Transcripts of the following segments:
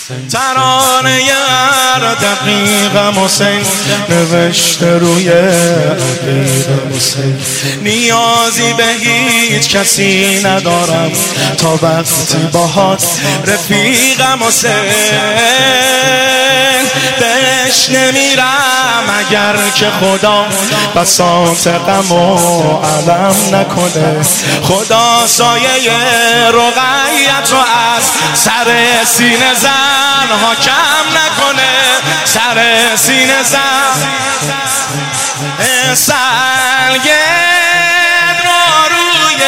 ترانه هر دقیقم حسین نوشته روی عقیقم حسین. نیازی به هیچ کسی ندارم تا وقتی باهات رفیقم حسین. بهش نمیرم اگر که خدا بساط غم و علم نکنه. خدا سایه رقیت رو از سر سینه زن حاکم نکنه. سر سینه زن سلگرد رو روی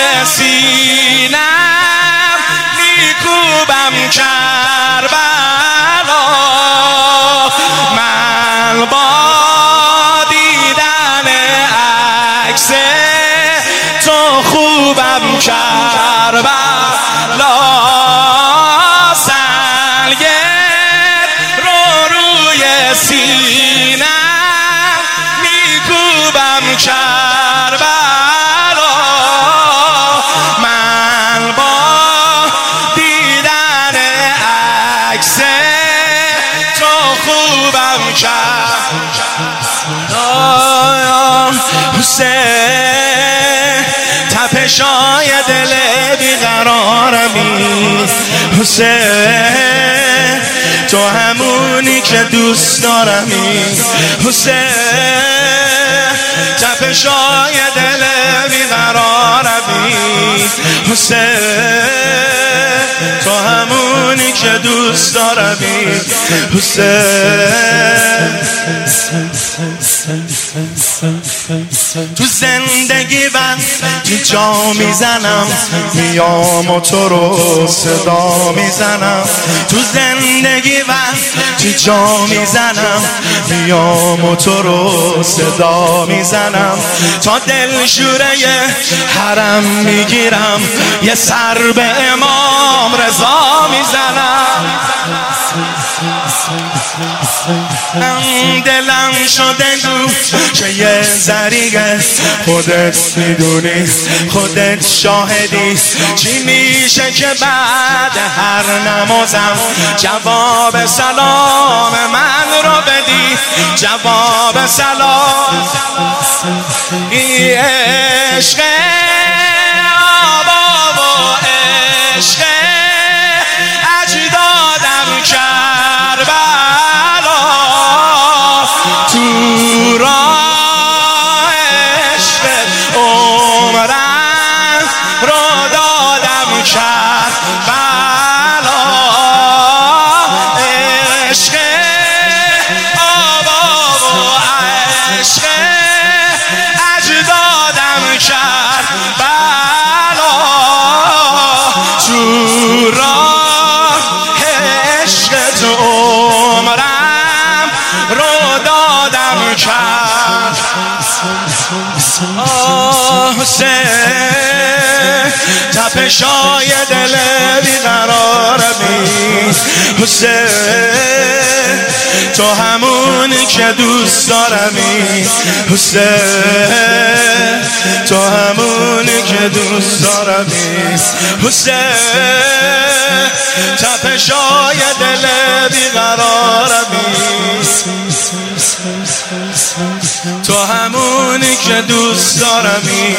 سینم میکوبم کربلا. من با دیدن عکس تو خوبم کربلا. سلگرد رو روی سینم میکوبم کربلا. من با دیدن عکس تو خوبم کربلا. حسین تپشای دل بیقرارمی. حسین تو همونی که دوست دارمی. حسین تپشای دل بیقرارمی. حسین تو همونی که دوست دارمی. حسین تو زندگی وقتی جا میزنم میام و تو رو صدا میزنم. تو زندگی وقتی جا میزنم میام و تو رو صدا میزنم. تا دلشوره حرم میگیرم یه سر به امام رضا میزنم. دلم شده گفت که یه ذریعه خودت میدونی خودت شاهدی. چی میشه که بعد هر نمازم جواب سلام من رو بدی. جواب سلام این عشق آبا و عشق اجدادم کربلا. تو راه عشق عمرم رو دادم کربلا. عشق آبا و عشق اجدادم کربلا. تو راه عشق تو عمرم رو دادم حسین تپشای دل بیقرارمی. حسین تو همونی که دوست دارمی. حسین تو همونی که دوست دارمی. حسین تپشای دل بیقرارمی. تو همونی که دوست دارمی.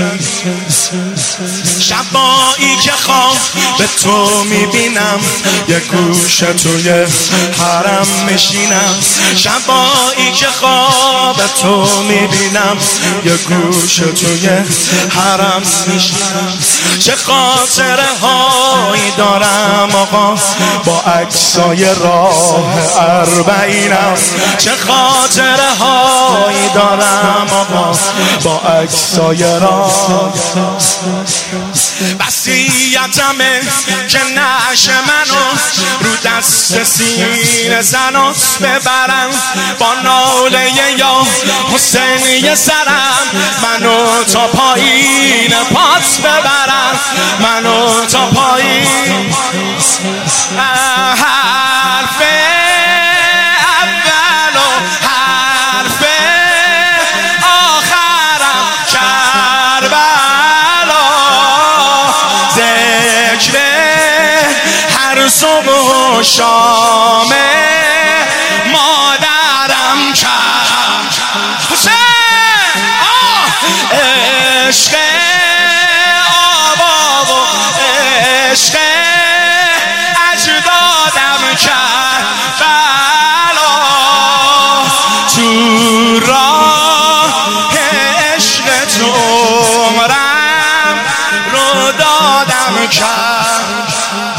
شبایی که خواب به تو میبینم یه گوشه توی حرم میشینم. شبایی که خواب به تو میبینم یه گوشه توی حرم میشینم. چه خاطره هایی دارم آقا با عکسای راه اربعینم. چه خاطره هایی دارم آقا با عکسای راه. وصیتمه که نعش منو رو دست سینه زنات ببرم. با ناله یا حسین یه سرم منو تا پایین پات ببرم. منو تا پایین حرف اول و حرف آخرم کربلا. ذکر هر صبح و و شام مادرم کرد حسین. عشق آبا و عشق اجدادم کرد بلا تو راه عشق تو عمرم رو دادم کرد.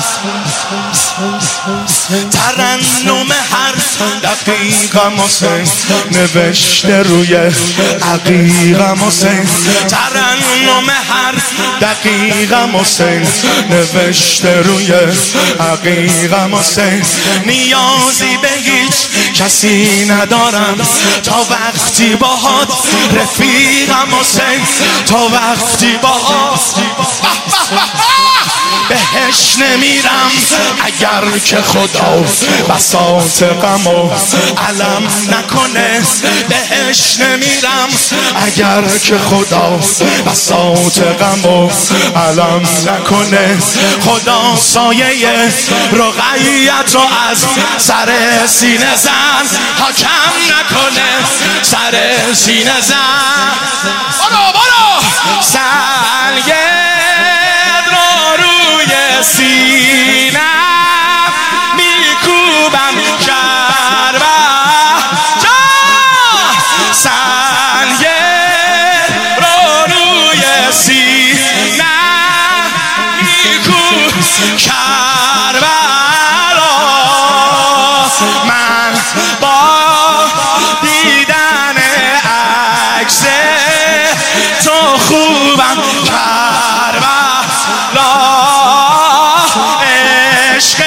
ترنم هر دقیقم حسین نوشته روی عقیقم حسین. ترنم هر دقیقم حسین نوشته روی عقیقم حسین. نیازی به هیچ کسی ندارم تا وقتی باهات رفیقم حسین. تا وقتی باهات بهش نمیرم اگر که خدا بساط غمو علم نکنه. بهش نمیرم اگر که خدا بساط غمو علم نکنه. خدا سایه رقیت رو از سر سینه زن حاکم نکنه. سر سینه زن برو سنگه سینم میکوبم کربلا سنگ رو روی سینم میکوبم کربلا. من با دیدن عکس تو خوبم کربلا. عشق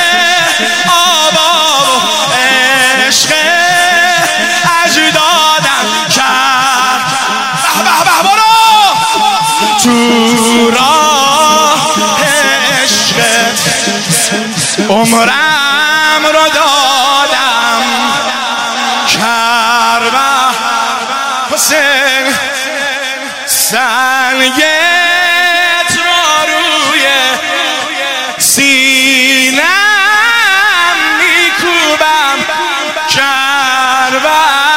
آبا و عشق اجدادم کرد. به برو تو راه عشقت عمرم رو دادم کرد. حسین سنگت رو روی سینم میکوبم کربلا.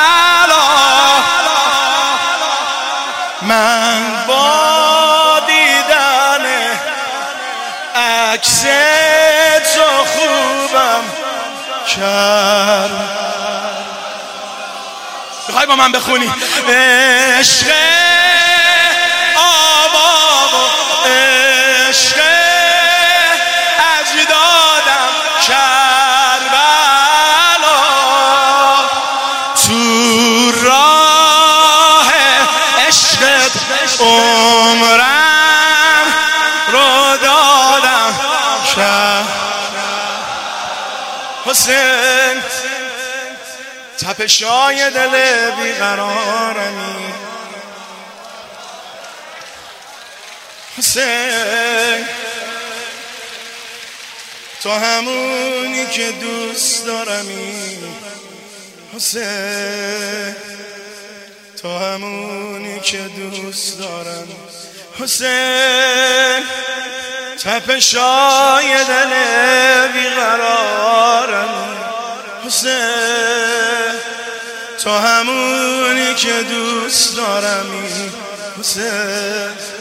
من با دیدن عکس تو خوبم کرد. میخوای با من بخونی؟ عشق آبا و عشق اجدادم کربلا. تو راه عشقت عمرم رو دادم کرد. حسین تپشای دل بیقرارمی حسین. تو همونی که دوست دارمی حسین. تو همونی که دوست دارم حسین. تپشای دل بیقرارم حسین. تو همونی که دوست دارمی حسین.